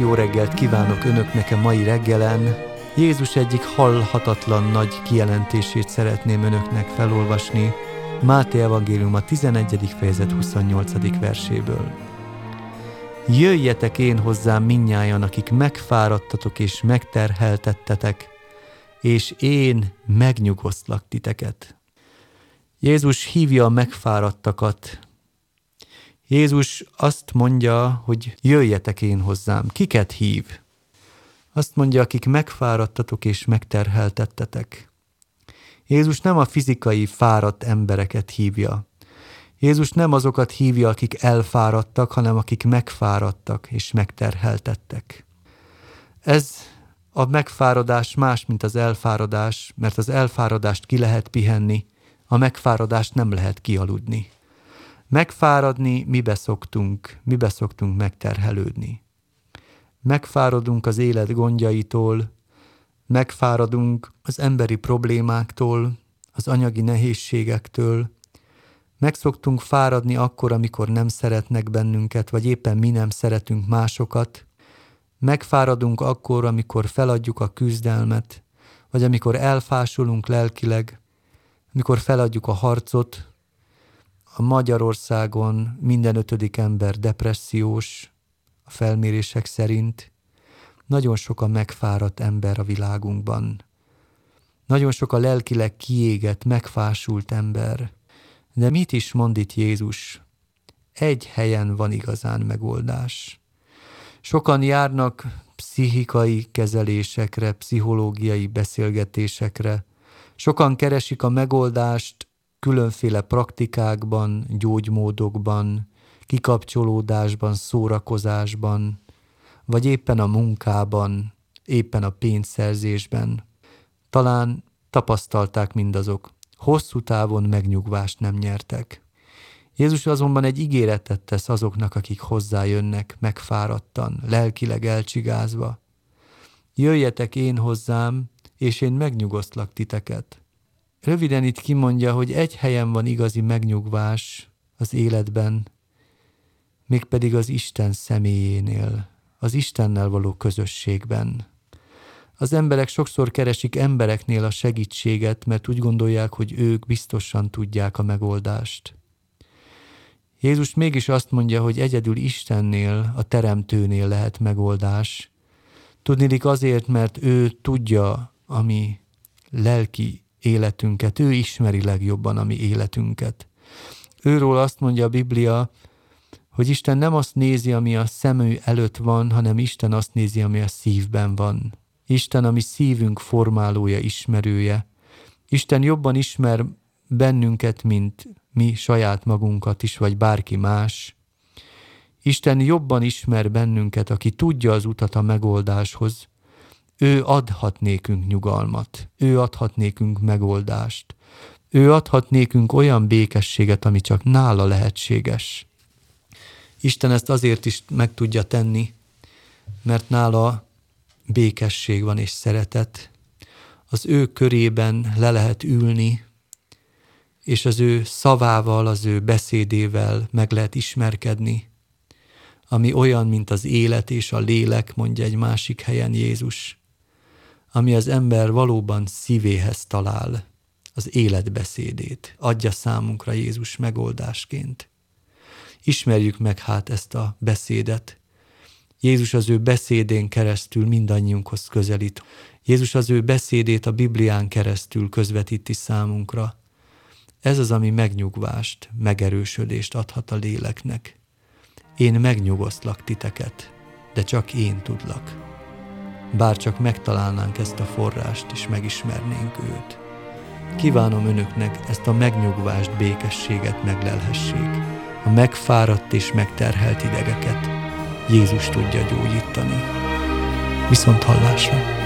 jó reggelt kívánok önöknek a mai reggelen. Jézus egyik halhatatlan nagy kijelentését szeretném önöknek felolvasni, Máté evangélium a 11. fejezet 28. verséből. Jöjjetek én hozzám mindnyájan, akik megfáradtatok és megterheltettetek, és én megnyugosztlak titeket. Jézus hívja a megfáradtakat. Jézus azt mondja, hogy jöjjetek én hozzám. Kiket hív? Azt mondja, akik megfáradtatok és megterheltettetek. Jézus nem a fizikai fáradt embereket hívja. Jézus nem azokat hívja, akik elfáradtak, hanem akik megfáradtak és megterheltettek. Ez a megfáradás más, mint az elfáradás, mert az elfáradást ki lehet pihenni, a megfáradást nem lehet kialudni. Megfáradni mibe szoktunk megterhelődni. Megfáradunk az élet gondjaitól, megfáradunk az emberi problémáktól, az anyagi nehézségektől, meg szoktunk fáradni akkor, amikor nem szeretnek bennünket, vagy éppen mi nem szeretünk másokat. Megfáradunk akkor, amikor feladjuk a küzdelmet, vagy amikor elfásulunk lelkileg, amikor feladjuk a harcot. A Magyarországon minden 5. ember depressziós, a felmérések szerint. Nagyon sok a megfáradt ember a világunkban. Nagyon sok a lelkileg kiégett, megfásult ember. De mit is mond itt Jézus? Egy helyen van igazán megoldás. Sokan járnak pszichikai kezelésekre, pszichológiai beszélgetésekre. Sokan keresik a megoldást különféle praktikákban, gyógymódokban, kikapcsolódásban, szórakozásban, vagy éppen a munkában, éppen a pénzszerzésben. Talán tapasztalták mindazok, hosszú távon megnyugvást nem nyertek. Jézus azonban egy ígéretet tesz azoknak, akik hozzájönnek megfáradtan, lelkileg elcsigázva. Jöjjetek én hozzám, és én megnyugosztlak titeket. Röviden itt kimondja, hogy egy helyen van igazi megnyugvás az életben, mégpedig az Isten személyénél, az Istennel való közösségben. Az emberek sokszor keresik embereknél a segítséget, mert úgy gondolják, hogy ők biztosan tudják a megoldást. Jézus mégis azt mondja, hogy egyedül Istennél, a Teremtőnél lehet megoldás. Tudniillik azért, mert ő tudja a mi lelki életünket, ő ismeri legjobban a mi életünket. Őról azt mondja a Biblia, hogy Isten nem azt nézi, ami a szemű előtt van, hanem Isten azt nézi, ami a szívben van. Isten a mi szívünk formálója, ismerője. Isten jobban ismer bennünket, mint mi saját magunkat is, vagy bárki más. Isten jobban ismer bennünket, aki tudja az utat a megoldáshoz. Ő adhat nékünk nyugalmat, ő adhat nékünk megoldást. Ő adhat nékünk olyan békességet, ami csak nála lehetséges. Isten ezt azért is meg tudja tenni, mert nála békesség van és szeretet. Az ő körében le lehet ülni, és az ő szavával, az ő beszédével meg lehet ismerkedni, ami olyan, mint az élet és a lélek, mondja egy másik helyen Jézus, ami az ember valóban szívéhez talál, az életbeszédét adja számunkra Jézus megoldásként. Ismerjük meg hát ezt a beszédet. Jézus az ő beszédén keresztül mindannyiunkhoz közelít. Jézus az ő beszédét a Biblián keresztül közvetíti számunkra. Ez az, ami megnyugvást, megerősödést adhat a léleknek. Én megnyugosztlak titeket, de csak én tudlak. Bár csak megtalálnánk ezt a forrást, és megismernénk őt. Kívánom önöknek ezt a megnyugvást, békességet meglelhessék. A megfáradt és megterhelt idegeket Jézus tudja gyógyítani. Viszont hallásra!